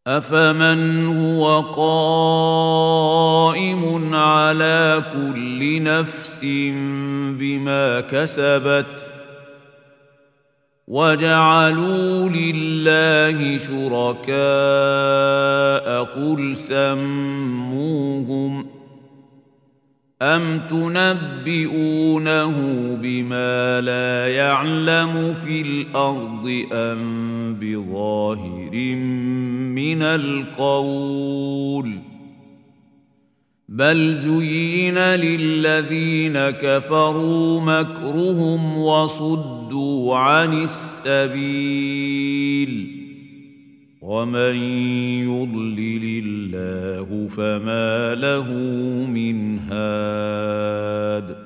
أفمن هو قائم على كل نفس بما كسبت وجعلوا لله شركاء قل سموهم أم تنبئونه بما لا يعلم في الأرض أم بظاهر من القول بل زين للذين كفروا مكرهم وصدوا عن السبيل ومن يضلل الله فما له من هاد